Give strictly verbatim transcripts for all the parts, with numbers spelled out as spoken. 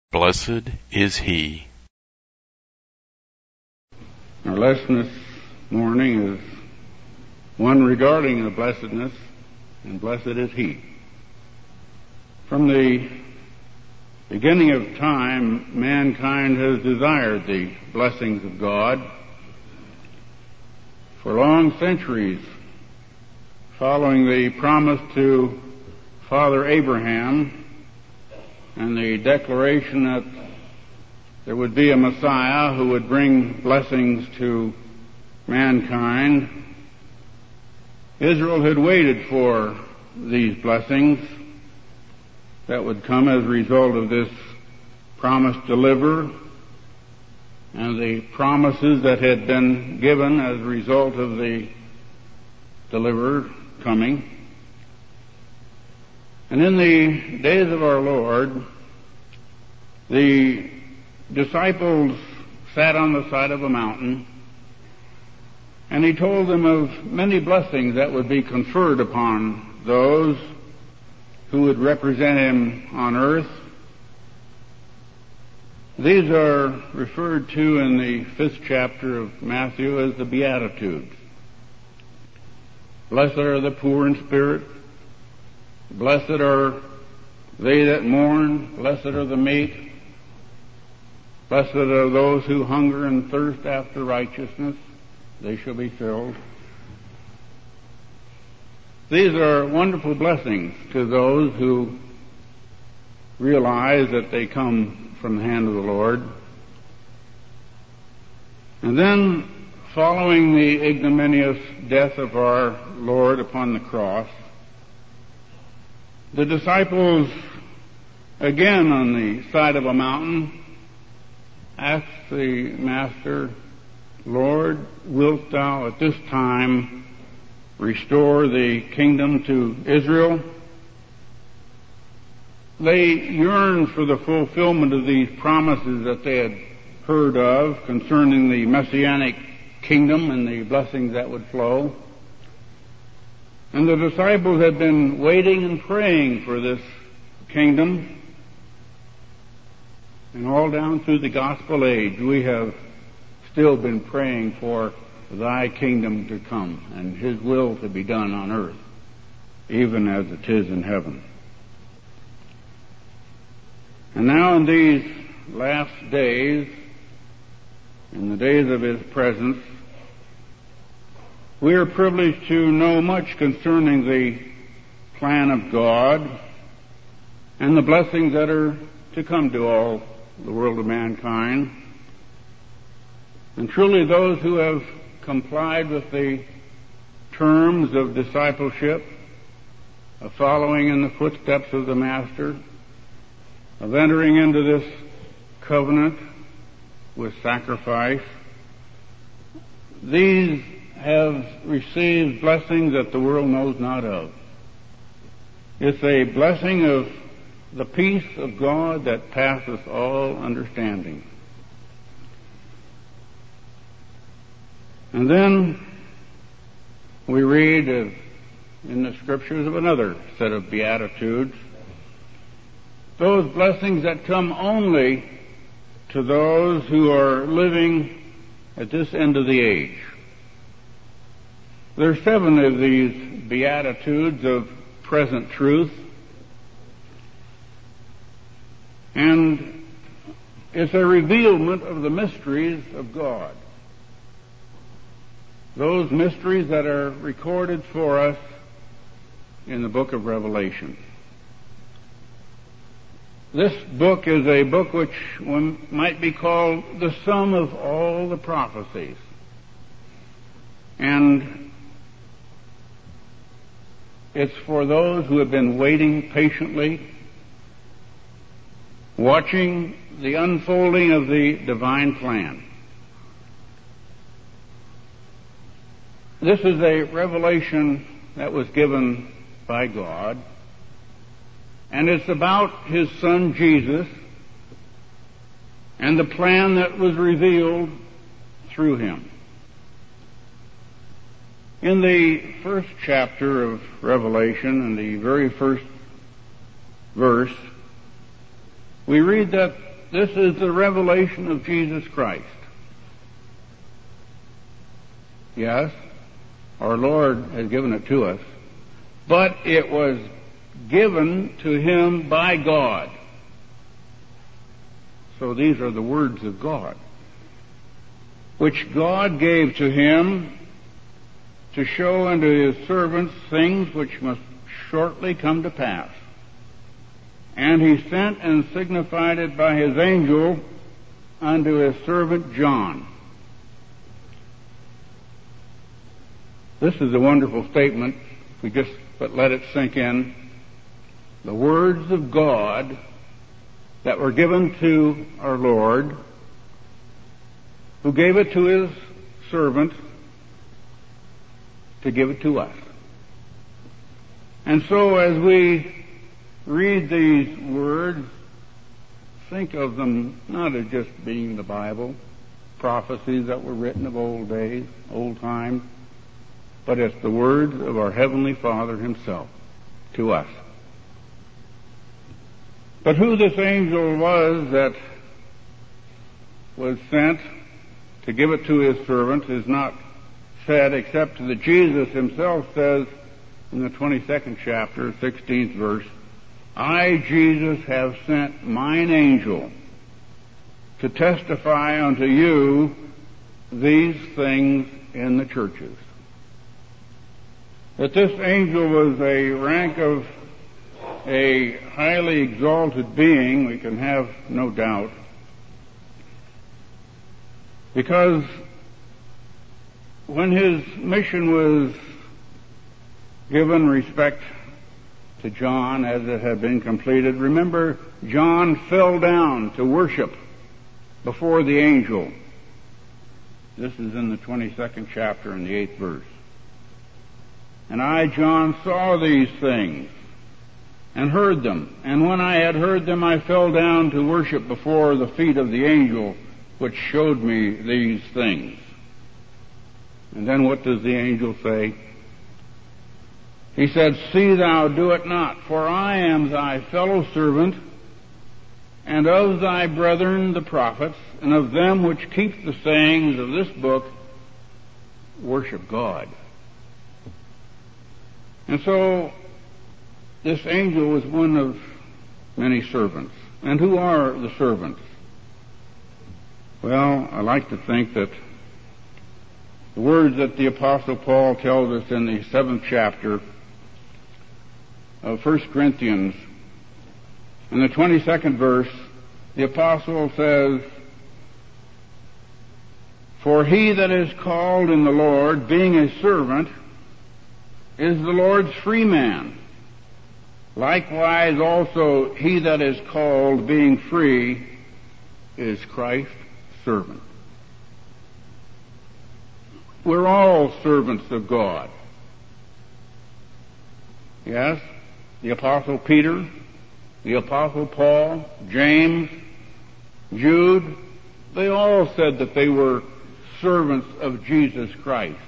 Blessed is he. Our lesson this morning is one regarding the blessedness, and blessed is he. From the beginning of time, mankind has desired the blessings of God. For long centuries, following the promise to Father Abraham and the declaration that there would be a Messiah who would bring blessings to mankind, Israel had waited for these blessings that would come as a result of this promised deliverer and the promises that had been given as a result of the deliverer coming. And in the days of our Lord, the disciples sat on the side of a mountain, and he told them of many blessings that would be conferred upon those who would represent him on earth. These are referred to in the fifth chapter of Matthew as the Beatitudes. Blessed are the poor in spirit. Blessed are they that mourn. Blessed are the meek. Blessed are those who hunger and thirst after righteousness. They shall be filled. These are wonderful blessings to those who realize that they come from the hand of the Lord. And then, following the ignominious death of our Lord upon the cross, the disciples, again on the side of a mountain, asked the Master, Lord, wilt thou at this time restore the kingdom to Israel? They yearned for the fulfillment of these promises that they had heard of concerning the Messianic kingdom and the blessings that would flow. And the disciples had been waiting and praying for this kingdom. And all down through the gospel age, we have still been praying for thy kingdom to come and his will to be done on earth, even as it is in heaven. And now in these last days, in the days of his presence, we are privileged to know much concerning the plan of God and the blessings that are to come to all the world of mankind. And truly those who have complied with the terms of discipleship, of following in the footsteps of the Master, of entering into this covenant with sacrifice, these have received blessings that the world knows not of. It's a blessing of the peace of God that passeth all understanding. And then we read of, in the Scriptures of another set of Beatitudes, those blessings that come only to those who are living at this end of the age. There are seven of these Beatitudes of present truth, and it's a revealment of the mysteries of God. Those mysteries that are recorded for us in the book of Revelation. This book is a book which one might be called the sum of all the prophecies. And it's for those who have been waiting patiently, watching the unfolding of the divine plan. This is a revelation that was given by God, and it's about His Son Jesus and the plan that was revealed through Him. In the first chapter of Revelation, in the very first verse, we read that this is the revelation of Jesus Christ. Yes, our Lord has given it to us, but it was given to him by God. So these are the words of God, which God gave to him to show unto his servants things which must shortly come to pass. And he sent and signified it by his angel unto his servant John. This is a wonderful statement, if we just but let it sink in. The words of God that were given to our Lord, who gave it to his servant to give it to us. And so as we read these words, think of them not as just being the Bible, prophecies that were written of old days, old times, but it's the words of our Heavenly Father himself to us. But who this angel was that was sent to give it to his servant is not said, except that Jesus himself says in the twenty-second chapter, sixteenth verse, I, Jesus, have sent mine angel to testify unto you these things in the churches. That this angel was a rank of a highly exalted being, we can have no doubt, because when his mission was given respect to John as it had been completed, remember, John fell down to worship before the angel. This is in the twenty-second chapter in the eighth verse. And I, John, saw these things and heard them. And when I had heard them, I fell down to worship before the feet of the angel which showed me these things. And then what does the angel say? He said, see thou do it not, for I am thy fellow servant, and of thy brethren the prophets, and of them which keep the sayings of this book, worship God. And so, this angel was one of many servants. And who are the servants? Well, I like to think that the words that the Apostle Paul tells us in the seventh chapter of First Corinthians, in the twenty-second verse, the Apostle says, for he that is called in the Lord, being a servant, is the Lord's free man. Likewise also he that is called, being free, is Christ's servant. We're all servants of God. Yes, the Apostle Peter, the Apostle Paul, James, Jude, they all said that they were servants of Jesus Christ.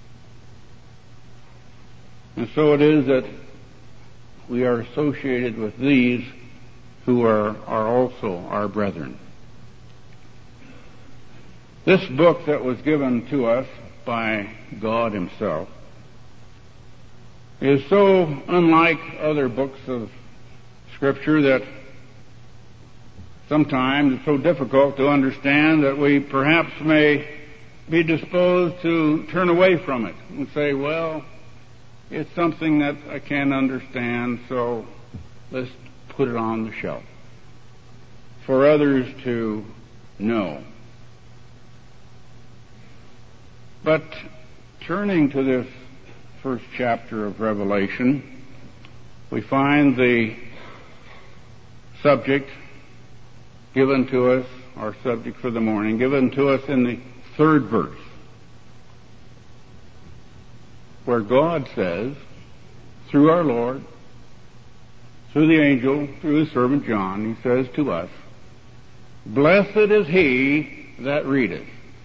And so it is that we are associated with these who are, are also our brethren. This book that was given to us by God himself is so unlike other books of Scripture that sometimes it's so difficult to understand that we perhaps may be disposed to turn away from it and say, well, it's something that I can't understand, so let's put it on the shelf for others to know. But turning to this first chapter of Revelation, we find the subject given to us, our subject for the morning, given to us in the third verse, where God says, through our Lord, through the angel, through his servant John, he says to us, blessed is he that readeth,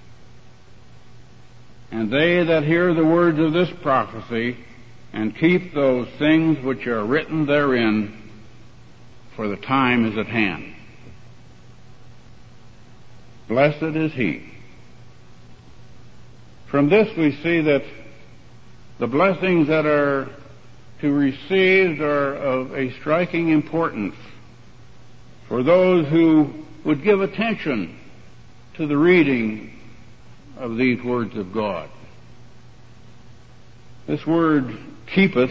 and they that hear the words of this prophecy, and keep those things which are written therein, for the time is at hand. Blessed is he. From this we see that the blessings that are to be received are of a striking importance for those who would give attention to the reading of these words of God. This word keepeth,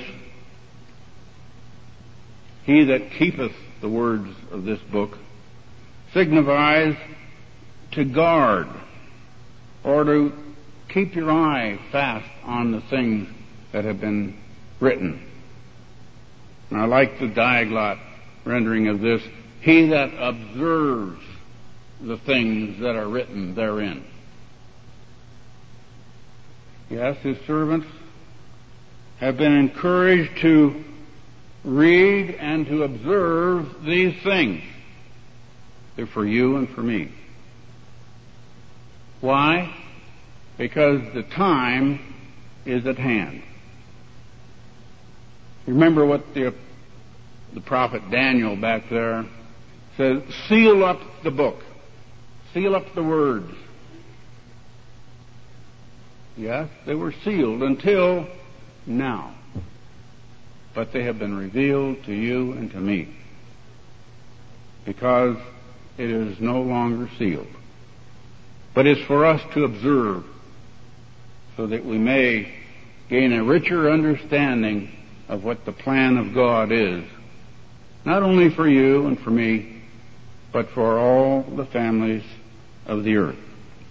he that keepeth the words of this book, signifies to guard or to keep your eye fast on the things that have been written. And I like the Diaglott rendering of this, he that observes the things that are written therein. Yes, his servants have been encouraged to read and to observe these things. They're for you and for me. Why? Because the time is at hand. Remember what the, the prophet Daniel back there says, seal up the book. Seal up the words. Yes, they were sealed until now. But they have been revealed to you and to me. Because it is no longer sealed. But it's for us to observe so that we may gain a richer understanding of what the plan of God is, not only for you and for me, but for all the families of the earth.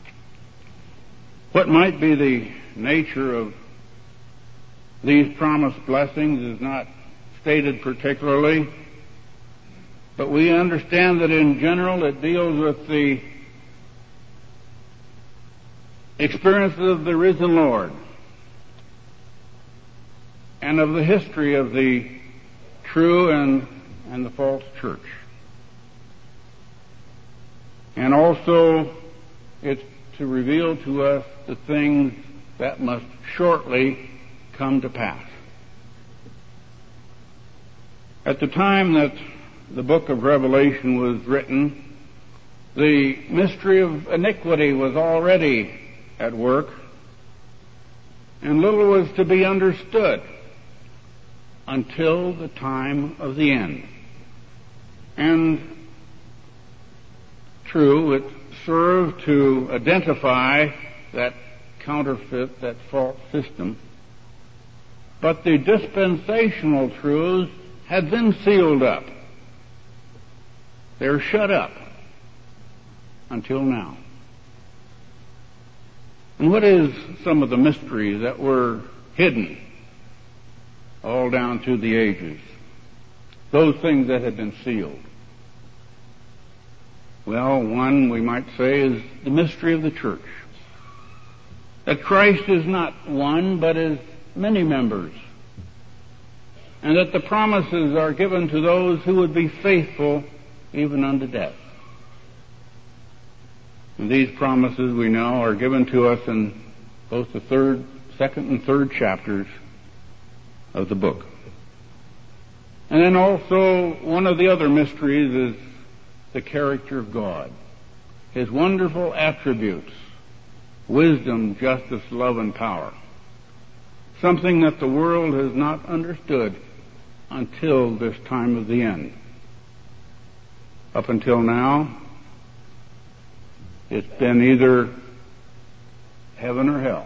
What might be the nature of these promised blessings is not stated particularly, but we understand that in general it deals with the experiences of the risen Lord and of the history of the true and, and the false church. And also it's to reveal to us the things that must shortly come to pass. At the time that the book of Revelation was written, the mystery of iniquity was already at work, and little was to be understood until the time of the end. And true, it served to identify that counterfeit, that false system, but the dispensational truths had been sealed up. They're shut up until now. And what is some of the mysteries that were hidden all down through the ages? Those things that had been sealed. Well, one we might say is the mystery of the church. That Christ is not one, but is many members. And that the promises are given to those who would be faithful even unto death. And these promises, we know, are given to us in both the third, second and third chapters of the book. And then also, one of the other mysteries is the character of God. His wonderful attributes, wisdom, justice, love, and power. Something that the world has not understood until this time of the end. Up until now, it's been either heaven or hell.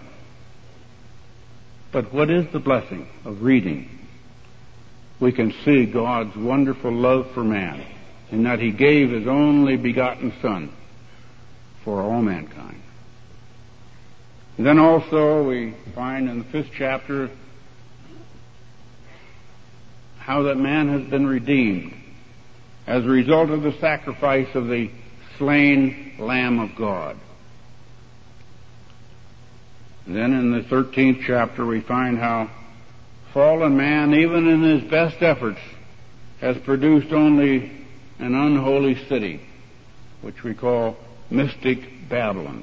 But what is the blessing of reading? We can see God's wonderful love for man, in that He gave His only begotten Son for all mankind. And then also we find in the fifth chapter how that man has been redeemed as a result of the sacrifice of the slain Lamb of God. And then in the thirteenth chapter we find how fallen man, even in his best efforts, has produced only an unholy city, which we call mystic Babylon.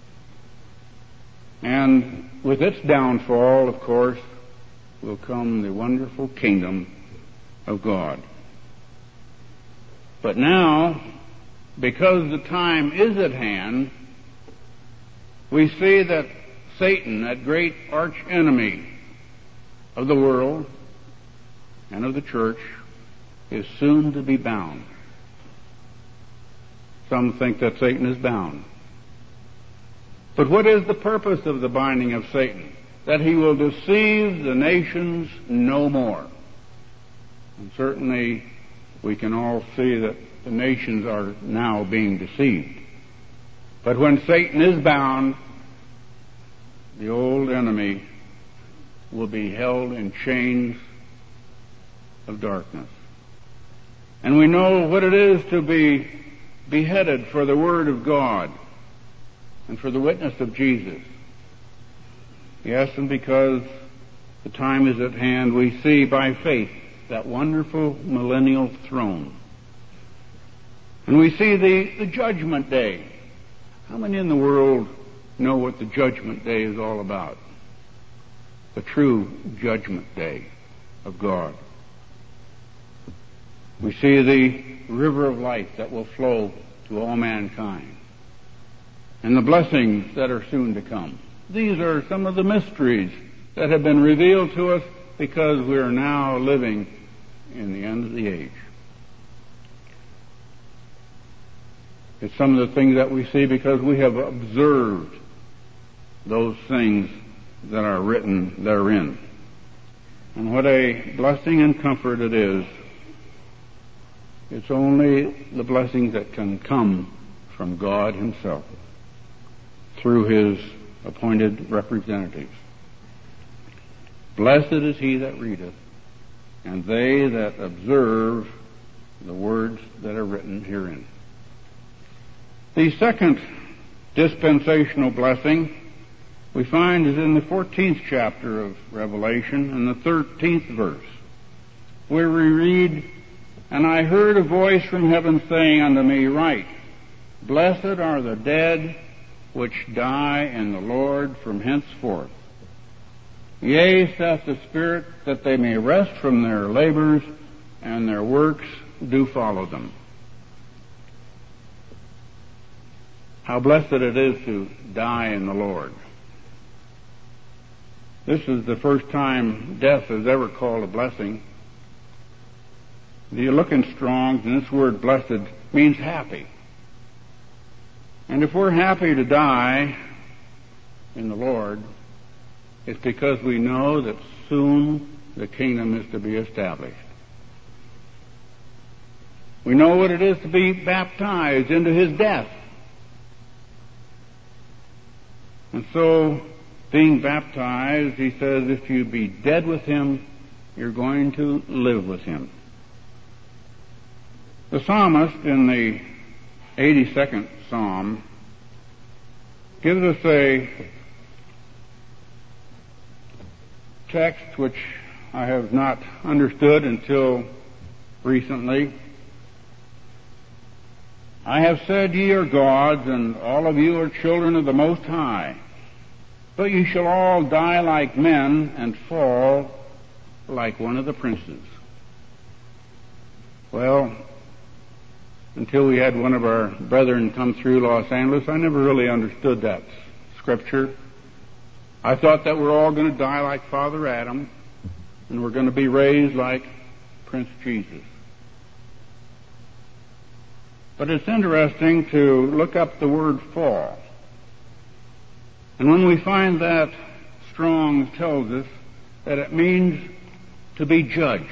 And with its downfall, of course, will come the wonderful kingdom of God. But now, because the time is at hand, we see that Satan, that great arch-enemy of the world and of the church, is soon to be bound. Some think that Satan is bound. But what is the purpose of the binding of Satan? That he will deceive the nations no more. And certainly we can all see that the nations are now being deceived. But when Satan is bound, the old enemy will be held in chains of darkness. And we know what it is to be beheaded for the Word of God and for the witness of Jesus. Yes, and because the time is at hand, we see by faith that wonderful millennial throne. And we see the, the judgment day. How many in the world know what the judgment day is all about? The true judgment day of God. We see the river of life that will flow to all mankind, and the blessings that are soon to come. These are some of the mysteries that have been revealed to us because we are now living in the end of the age. It's some of the things that we see because we have observed those things that are written therein. And what a blessing and comfort it is. It's only the blessings that can come from God Himself through His appointed representatives. Blessed is he that readeth, and they that observe the words that are written herein. The second dispensational blessing we find is in the fourteenth chapter of Revelation and the thirteenth verse, where we read, "And I heard a voice from heaven saying unto me, Write, Blessed are the dead which die in the Lord from henceforth. Yea, saith the Spirit, that they may rest from their labors, and their works do follow them." How blessed it is to die in the Lord. This is the first time death is ever called a blessing. You look in Strong's, and this word blessed means happy. And if we're happy to die in the Lord, it's because we know that soon the kingdom is to be established. We know what it is to be baptized into His death. And so, being baptized, He says, if you be dead with Him, you're going to live with Him. The psalmist in the eighty-second Psalm gives us a text which I have not understood until recently. "I have said, ye are gods, and all of you are children of the Most High. But ye shall all die like men, and fall like one of the princes." Well, until we had one of our brethren come through Los Angeles, I never really understood that scripture. I thought that we're all going to die like Father Adam, and we're going to be raised like Prince Jesus. But it's interesting to look up the word fall. And when we find that, Strong's tells us that it means to be judged.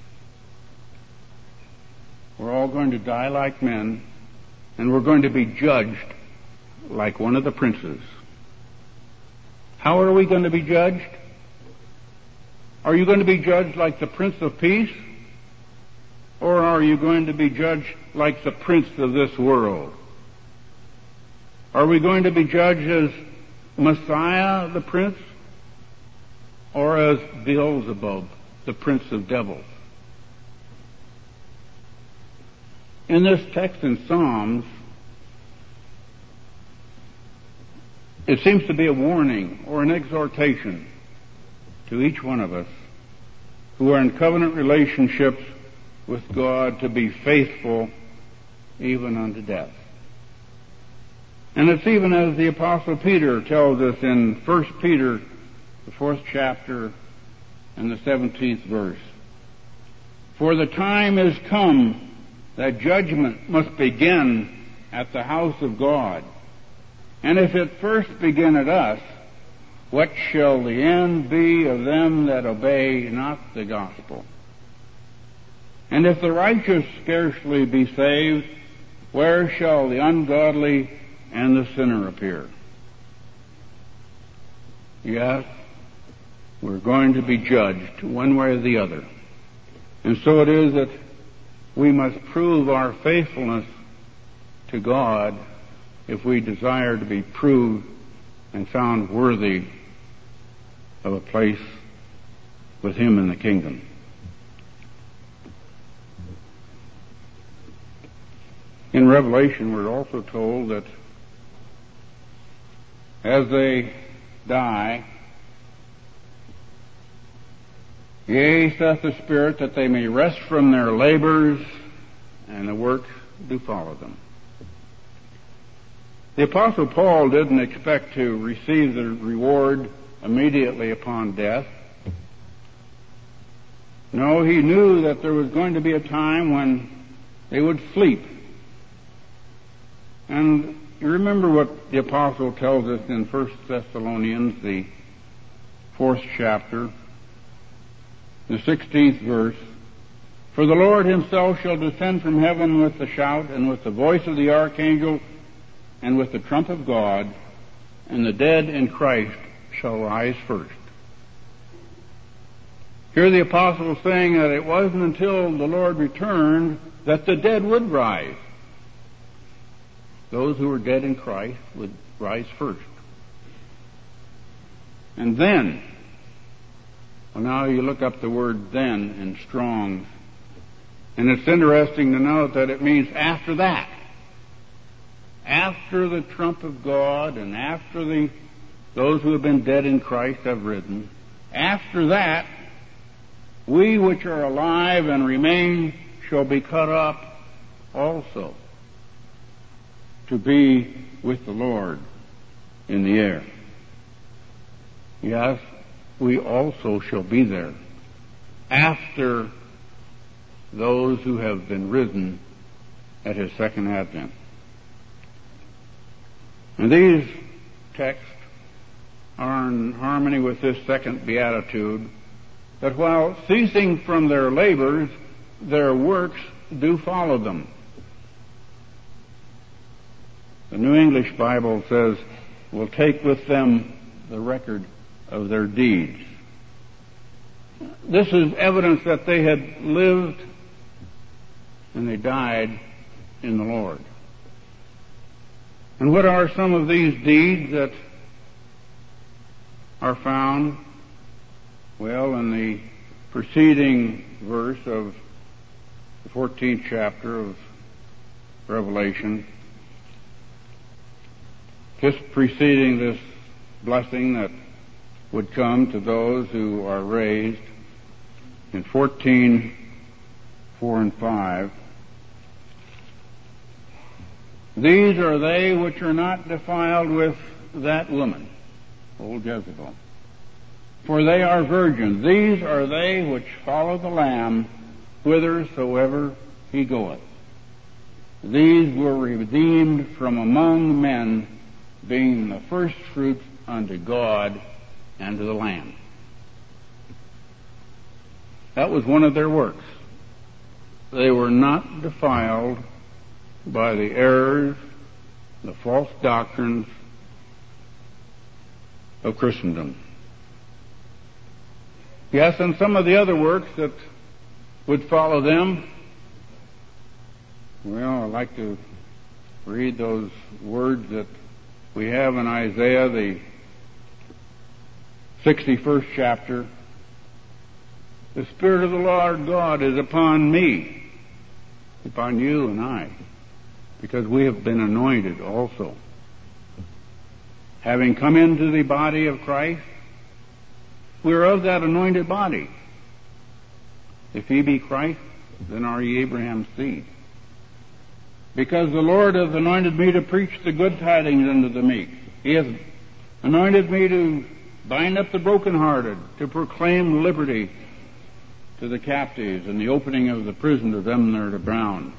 We're all going to die like men, and we're going to be judged like one of the princes. How are we going to be judged? Are you going to be judged like the Prince of Peace? Or are you going to be judged like the prince of this world? Are we going to be judged as Messiah the Prince? Or as Beelzebub, the prince of devils? In this text in Psalms, it seems to be a warning or an exhortation to each one of us who are in covenant relationships with God to be faithful even unto death. And it's even as the Apostle Peter tells us in First Peter, the fourth chapter, and the seventeenth verse. For the time is come that judgment must begin at the house of God. And if it first begin at us, what shall the end be of them that obey not the gospel? And if the righteous scarcely be saved, where shall the ungodly and the sinner appear? Yes, we're going to be judged one way or the other. And so it is that we must prove our faithfulness to God if we desire to be proved and found worthy of a place with Him in the kingdom. In Revelation, we're also told that as they die, yea, saith the Spirit, that they may rest from their labors, and the works do follow them. The Apostle Paul didn't expect to receive the reward immediately upon death. No, he knew that there was going to be a time when they would sleep. And you remember what the Apostle tells us in First Thessalonians, the fourth chapter, the sixteenth verse. For the Lord Himself shall descend from heaven with a shout, and with the voice of the archangel, and with the trump of God, and the dead in Christ shall rise first. Here the Apostle is saying that it wasn't until the Lord returned that the dead would rise. Those who were dead in Christ would rise first. And then, well, now you look up the word then in Strong's, and it's interesting to note that it means after that. After the trump of God and after the those who have been dead in Christ have risen, after that, we which are alive and remain shall be caught up also to be with the Lord in the air. Yes, we also shall be there after those who have been risen at His second advent. And these texts are in harmony with this second beatitude, that while ceasing from their labors, their works do follow them. The New English Bible says, will take with them the record of their deeds. This is evidence that they had lived and they died in the Lord. And what are some of these deeds that are found? Well, in the preceding verse of the fourteenth chapter of Revelation, just preceding this blessing that would come to those who are raised, in fourteen, four and five, these are they which are not defiled with that woman, old Jezebel, for they are virgins. These are they which follow the Lamb whithersoever He goeth. These were redeemed from among men, being the first fruits unto God and to the Lamb. That was one of their works. They were not defiled by the errors, the false doctrines of Christendom. Yes, and some of the other works that would follow them, well, I'd like to read those words that we have in Isaiah, the sixty-first chapter. The Spirit of the Lord God is upon me, upon you and I, because we have been anointed also. Having come into the body of Christ, we are of that anointed body. If He be Christ, then are ye Abraham's seed. because the Lord hath anointed me to preach the good tidings unto the meek. He hath anointed me to bind up the brokenhearted, to proclaim liberty to the captives, and the opening of the prison to them that are bound.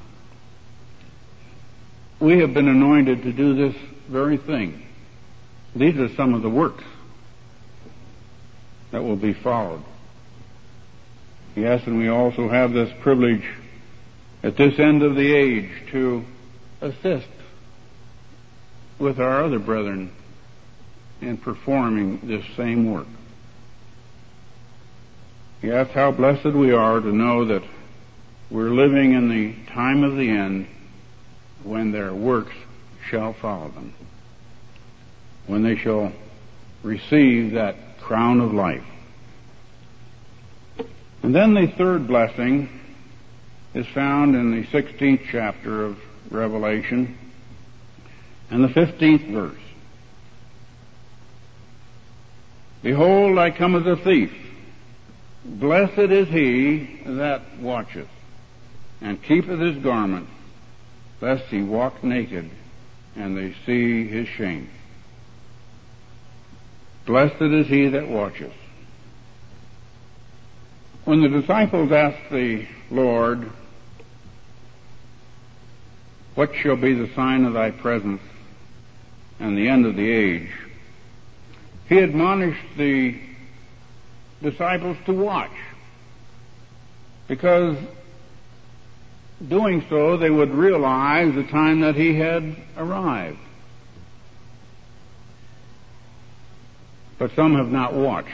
We have been anointed to do this very thing. These are some of the works that will be followed. Yes, and we also have this privilege at this end of the age to assist with our other brethren in performing this same work. Yes, how blessed we are to know that we're living in the time of the end when their works shall follow them, when they shall receive that crown of life. And then the third blessing is found in the sixteenth chapter of Revelation and the fifteenth verse. Behold, I come as a thief. Blessed is he that watcheth, and keepeth his garment, lest he walk naked, and they see his shame. Blessed is he that watcheth. When the disciples asked the Lord, what shall be the sign of thy presence and the end of the age? He admonished the disciples to watch, because doing so they would realize the time that he had arrived. But some have not watched.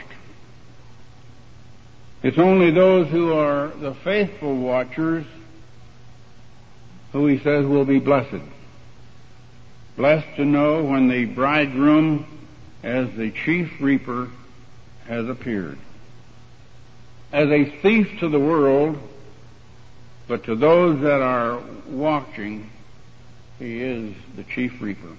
It's only those who are the faithful watchers who he says will be blessed. Blessed to know when the bridegroom as the chief reaper has appeared. As a thief to the world, but to those that are watching, he is the chief reaper.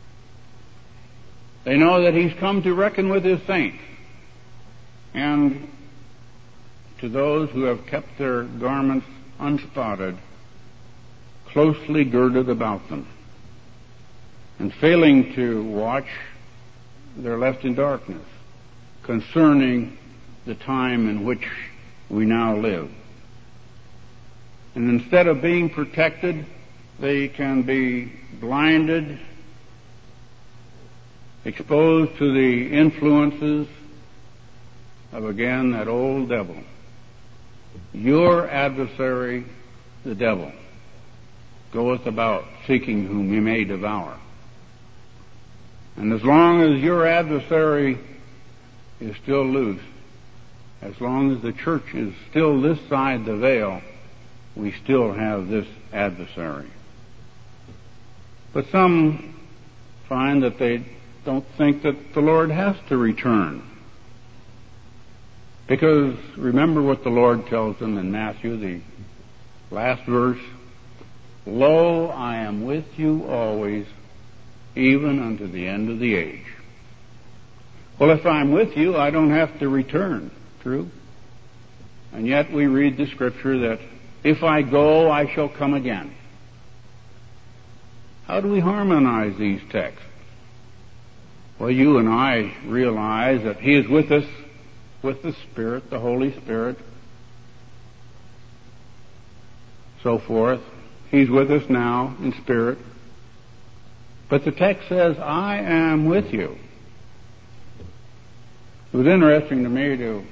They know that he's come to reckon with his saints, and to those who have kept their garments unspotted, closely girded about them, and failing to watch, they're left in darkness concerning the time in which we now live. And instead of being protected, they can be blinded, exposed to the influences of, again, that old devil. Your adversary, the devil, goeth about seeking whom he may devour. And as long as your adversary is still loose, as long as the church is still this side the veil, we still have this adversary. But some find that they don't think that the Lord has to return. Because remember what the Lord tells them in Matthew, the last verse, Lo, I am with you always, even unto the end of the age. Well, if I'm with you, I don't have to return. True? And yet we read the scripture that if I go, I shall come again. How do we harmonize these texts? Well, you and I realize that he is with us with the Spirit, the Holy Spirit, so forth. He's with us now in spirit. But the text says, I am with you. It was interesting to me to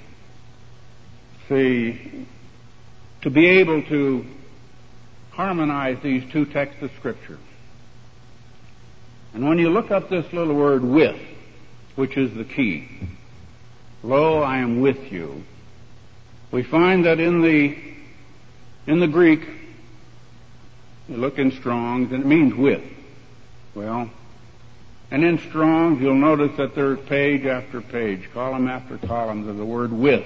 see, to be able to harmonize these two texts of Scripture. And when you look up this little word with, which is the key, Lo, I am with you, we find that in the in the Greek, you look in Strong's, and it means with. Well, and in Strong's, you'll notice that there's page after page, column after column of the word with.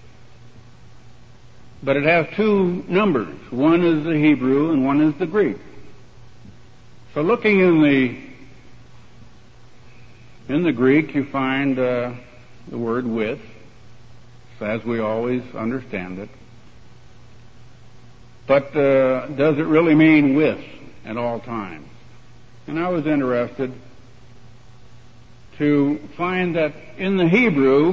But it has two numbers. One is the Hebrew and one is the Greek. So looking in the in the Greek, you find uh, the word with, as we always understand it. But uh, does it really mean with? at all times. And I was interested to find that in the Hebrew,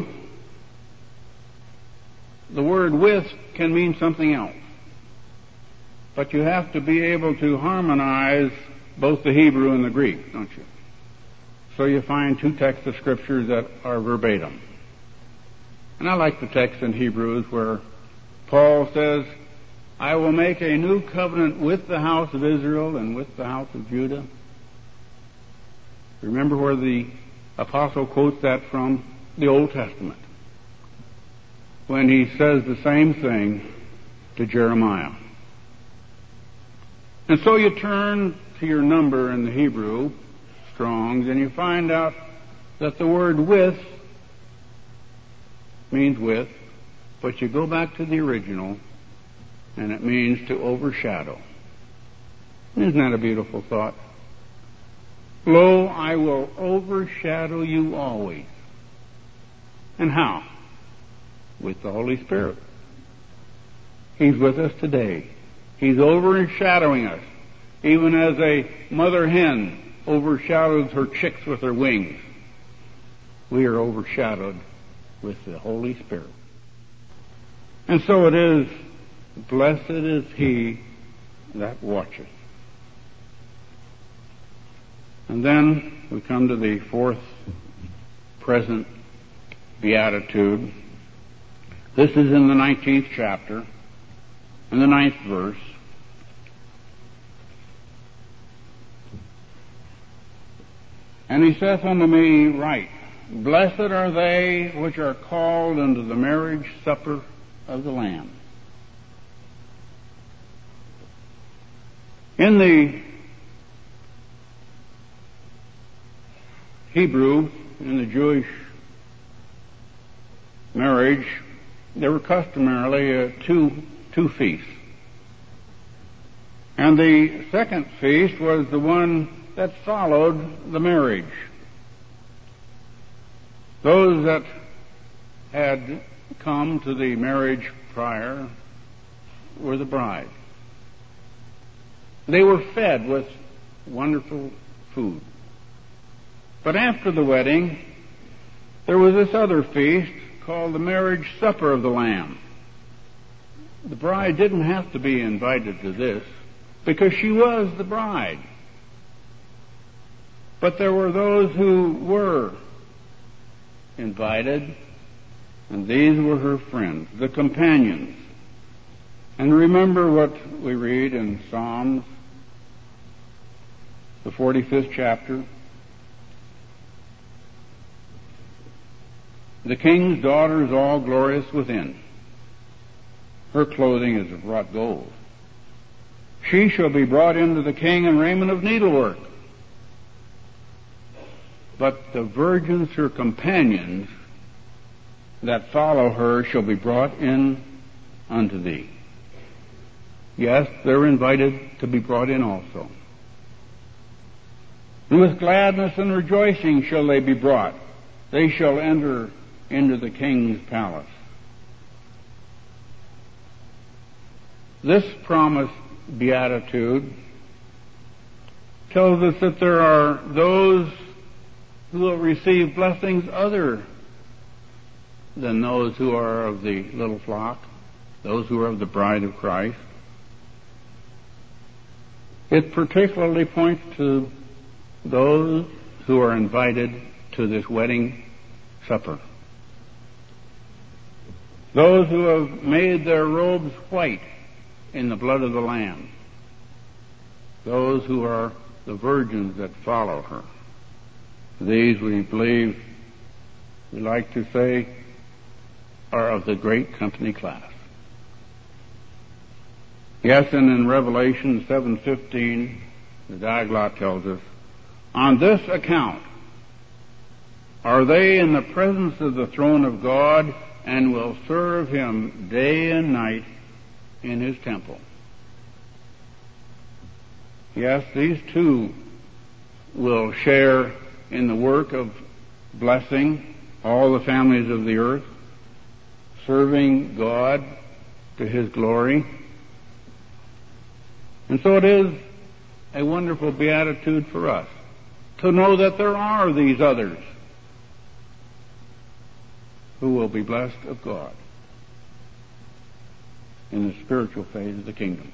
the word with can mean something else. But you have to be able to harmonize both the Hebrew and the Greek, don't you? So you find two texts of Scripture that are verbatim. And I like the text in Hebrews where Paul says, I will make a new covenant with the house of Israel and with the house of Judah. Remember where the apostle quotes that from? The Old Testament, when he says the same thing to Jeremiah. And so you turn to your number in the Hebrew, Strong's, and you find out that the word with means with, but you go back to the original, and it means to overshadow. Isn't that a beautiful thought? Lo, I will overshadow you always. And how? With the Holy Spirit. He's with us today. He's overshadowing us, even as a mother hen overshadows her chicks with her wings. We are overshadowed with the Holy Spirit. And so it is, blessed is he that watcheth. And then we come to the fourth present beatitude. This is in the nineteenth chapter, in the ninth verse. And he saith unto me, Write, blessed are they which are called unto the marriage supper of the Lamb. In the Hebrew, in the Jewish marriage, there were customarily uh, two, two feasts. And the second feast was the one that followed the marriage. Those that had come to the marriage prior were the bride. They were fed with wonderful food. But after the wedding, there was this other feast called the marriage supper of the Lamb. The bride didn't have to be invited to this because she was the bride. But there were those who were invited, and these were her friends, the companions. And remember what we read in Psalms, the forty-fifth chapter. The king's daughter is all glorious within. Her clothing is of wrought gold. She shall be brought into the king in raiment of needlework. But the virgins, her companions, that follow her shall be brought in unto thee. Yes, they're invited to be brought in also. And with gladness and rejoicing shall they be brought. They shall enter into the king's palace. This promised beatitude tells us that there are those who will receive blessings other than those who are of the little flock, those who are of the bride of Christ. It particularly points to those who are invited to this wedding supper. Those who have made their robes white in the blood of the Lamb. Those who are the virgins that follow her. These, we believe, we like to say, are of the great company class. Yes, and in Revelation seven fifteen, the Diaglott tells us, on this account are they in the presence of the throne of God and will serve him day and night in his temple. Yes, these two will share in the work of blessing all the families of the earth, serving God to his glory. And so it is a wonderful beatitude for us, to know that there are these others who will be blessed of God in the spiritual phase of the kingdom.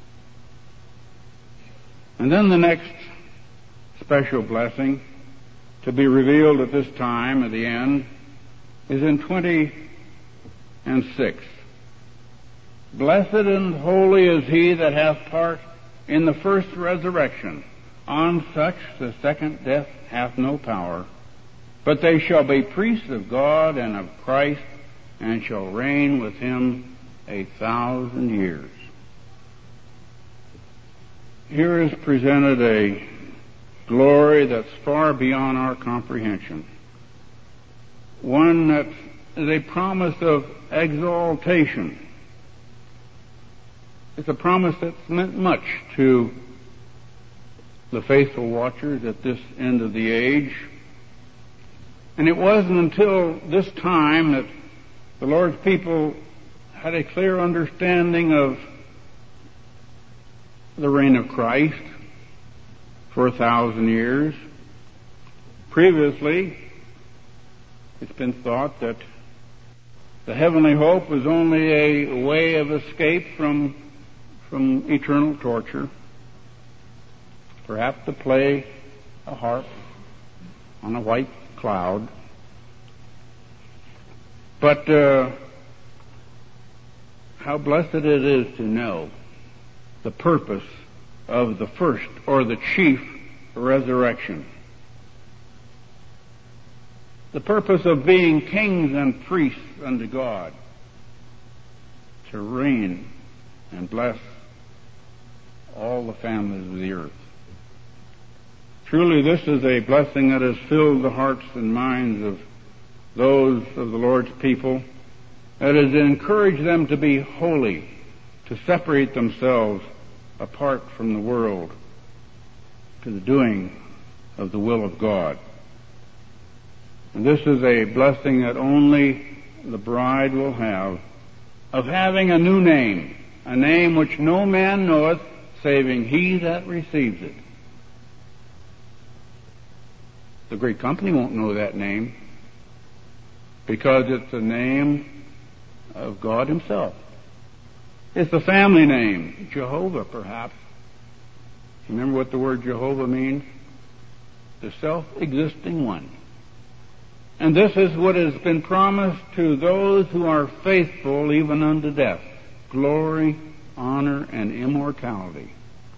And then the next special blessing to be revealed at this time, at the end, is in twenty and six. Blessed and holy is he that hath part in the first resurrection. On such the second death hath no power, but they shall be priests of God and of Christ, and shall reign with him a thousand years. Here is presented a glory that's far beyond our comprehension. One that is a promise of exaltation. It's a promise that's meant much to the faithful watchers at this end of the age. And it wasn't until this time that the Lord's people had a clear understanding of the reign of Christ for a thousand years. Previously, it's been thought that the heavenly hope was only a way of escape from, from eternal torture, perhaps to play a harp on a white cloud. But uh, how blessed it is to know the purpose of the first or the chief resurrection. The purpose of being kings and priests unto God, to reign and bless all the families of the earth. Truly, this is a blessing that has filled the hearts and minds of those of the Lord's people, that has encouraged them to be holy, to separate themselves apart from the world to the doing of the will of God. And this is a blessing that only the bride will have, of having a new name, a name which no man knoweth, saving he that receives it. The great company won't know that name, because it's the name of God himself. It's the family name, Jehovah, perhaps. Remember what the word Jehovah means? The self-existing one. And this is what has been promised to those who are faithful even unto death: glory, honor, and immortality.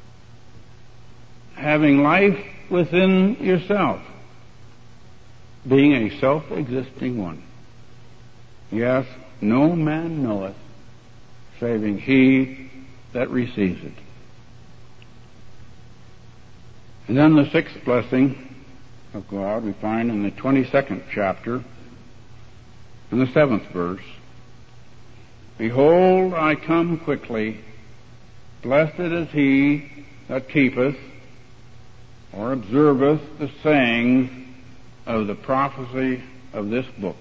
Having life within yourself, being a self-existing one. Yes, no man knoweth, saving he that receives it. And then the sixth blessing of God we find in the twenty-second chapter, in the seventh verse. Behold, I come quickly. Blessed is he that keepeth or observeth the sayings of the prophecy of this book.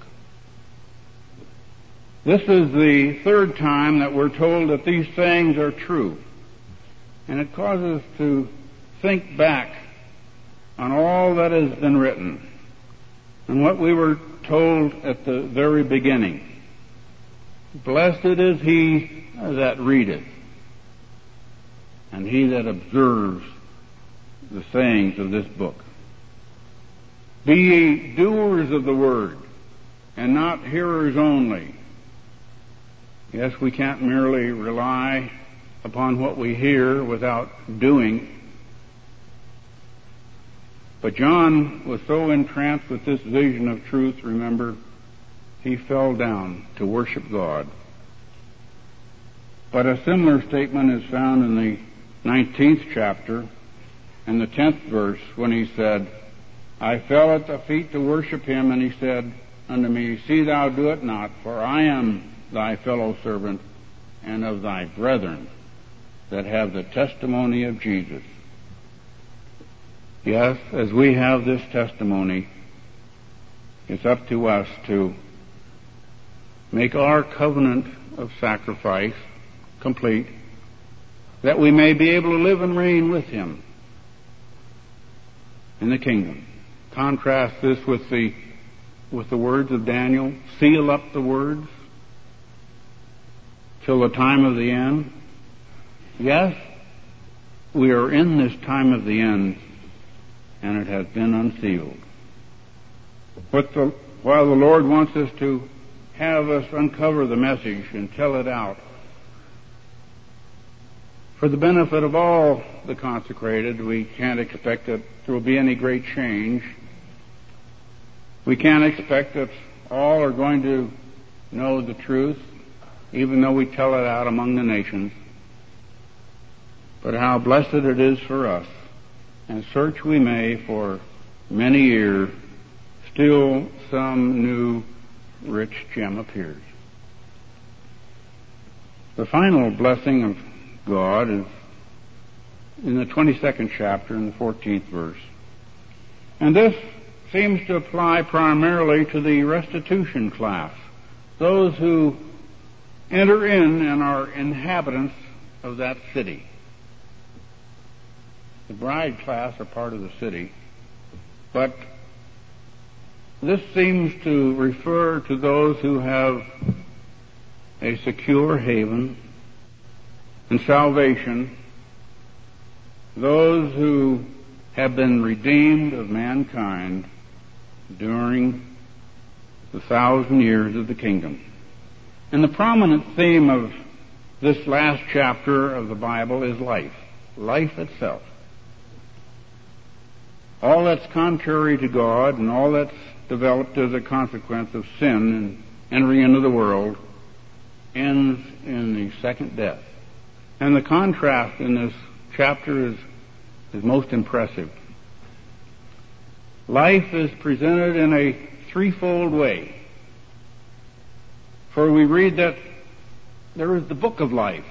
This is the third time that we're told that these sayings are true. And it causes us to think back on all that has been written and what we were told at the very beginning. Blessed is he that readeth, and he that observes the sayings of this book. Be ye doers of the word, and not hearers only. Yes, we can't merely rely upon what we hear without doing. But John was so entranced with this vision of truth, remember, he fell down to worship God. But a similar statement is found in the nineteenth chapter and the tenth verse, when he said, I fell at the feet to worship him, and he said unto me, See thou do it not, for I am thy fellow servant and of thy brethren that have the testimony of Jesus. Yes, as we have this testimony, it's up to us to make our covenant of sacrifice complete, that we may be able to live and reign with him in the kingdom. Contrast this with the with the words of Daniel. Seal up the words till the time of the end. Yes, we are in this time of the end, and it has been unsealed. What the, while the Lord wants us to have us uncover the message and tell it out for the benefit of all the consecrated, we can't expect that there will be any great change. We can't expect that all are going to know the truth, even though we tell it out among the nations. But how blessed it is for us, and search we may for many years, still some new rich gem appears. The final blessing of God is in the twenty-second chapter, in the fourteenth verse. And this seems to apply primarily to the restitution class, those who enter in and are inhabitants of that city. The bride class are part of the city, but this seems to refer to those who have a secure haven and salvation, those who have been redeemed of mankind during the thousand years of the kingdom. And the prominent theme of this last chapter of the Bible is life, life itself. All that's contrary to God and all that's developed as a consequence of sin and entering into the world ends in the second death. And the contrast in this chapter is, is most impressive. Life is presented in a threefold way. For we read that there is the book of life,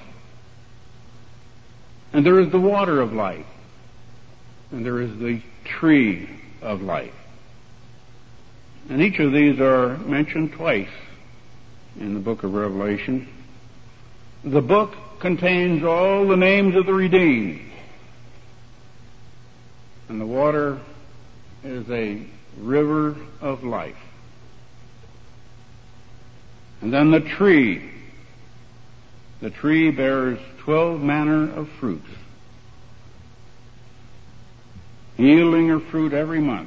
and there is the water of life, and there is the tree of life. And each of these are mentioned twice in the book of Revelation. The book contains all the names of the redeemed, and the water is a river of life. And then the tree. The tree bears twelve manner of fruits, yielding her fruit every month.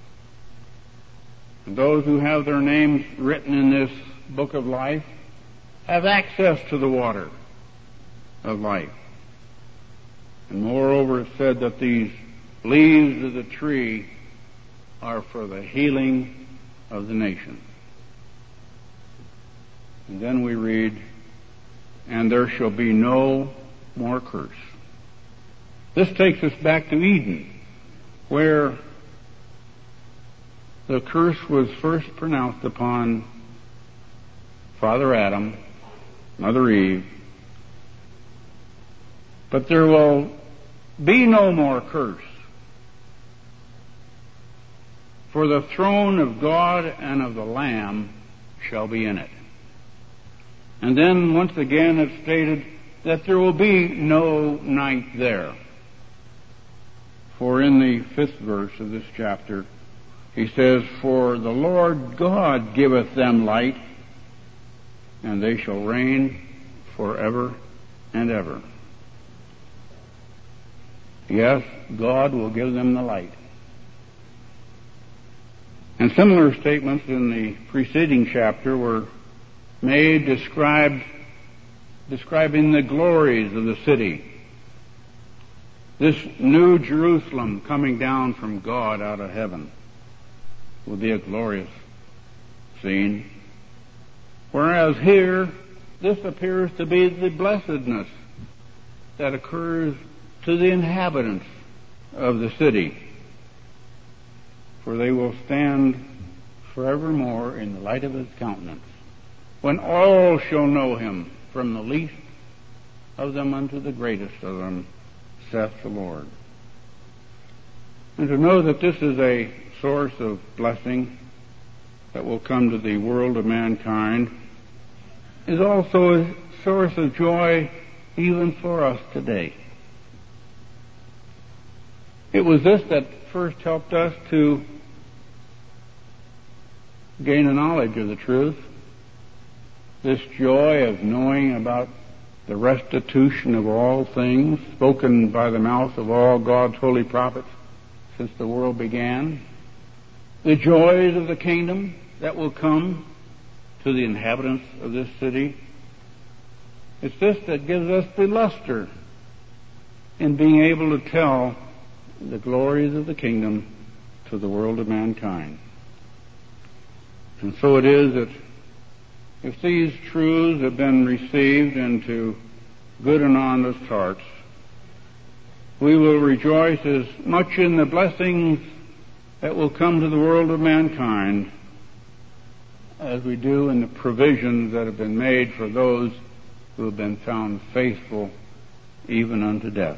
And those who have their names written in this book of life have access to the water of life. And moreover, it said that these leaves of the tree are for the healing of the nation. And then we read, and there shall be no more curse. This takes us back to Eden, where the curse was first pronounced upon Father Adam, Mother Eve. But there will be no more curse, for the throne of God and of the Lamb shall be in it. And then once again it's stated that there will be no night there. For in the fifth verse of this chapter, he says, for the Lord God giveth them light, and they shall reign forever and ever. Yes, God will give them the light. And similar statements in the preceding chapter were made, described, describing the glories of the city. This new Jerusalem coming down from God out of heaven will be a glorious scene. Whereas here, this appears to be the blessedness that occurs to the inhabitants of the city. For they will stand forevermore in the light of his countenance, when all shall know him, from the least of them unto the greatest of them, saith the Lord. And to know that this is a source of blessing that will come to the world of mankind is also a source of joy even for us today. It was this that first helped us to gain a knowledge of the truth, this joy of knowing about the restitution of all things spoken by the mouth of all God's holy prophets since the world began, the joys of the kingdom that will come to the inhabitants of this city. It's this that gives us the luster in being able to tell the glories of the kingdom to the world of mankind. And so it is that if these truths have been received into good and honest hearts, we will rejoice as much in the blessings that will come to the world of mankind as we do in the provisions that have been made for those who have been found faithful even unto death.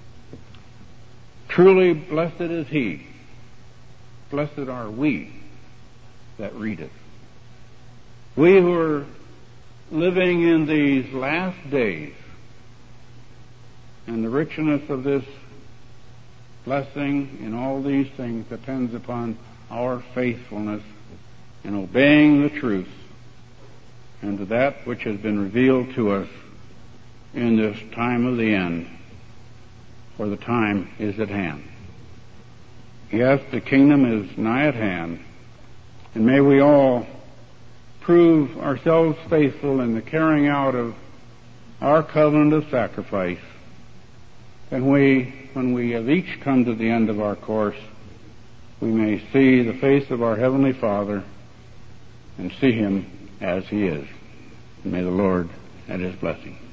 Truly blessed is he, blessed are we that read it. We who are living in these last days, and the richness of this blessing in all these things depends upon our faithfulness in obeying the truth and to that which has been revealed to us in this time of the end, for the time is at hand. Yes, the kingdom is nigh at hand, and may we all prove ourselves faithful in the carrying out of our covenant of sacrifice. And we, when we have each come to the end of our course, we may see the face of our Heavenly Father and see Him as He is. And may the Lord add His blessing.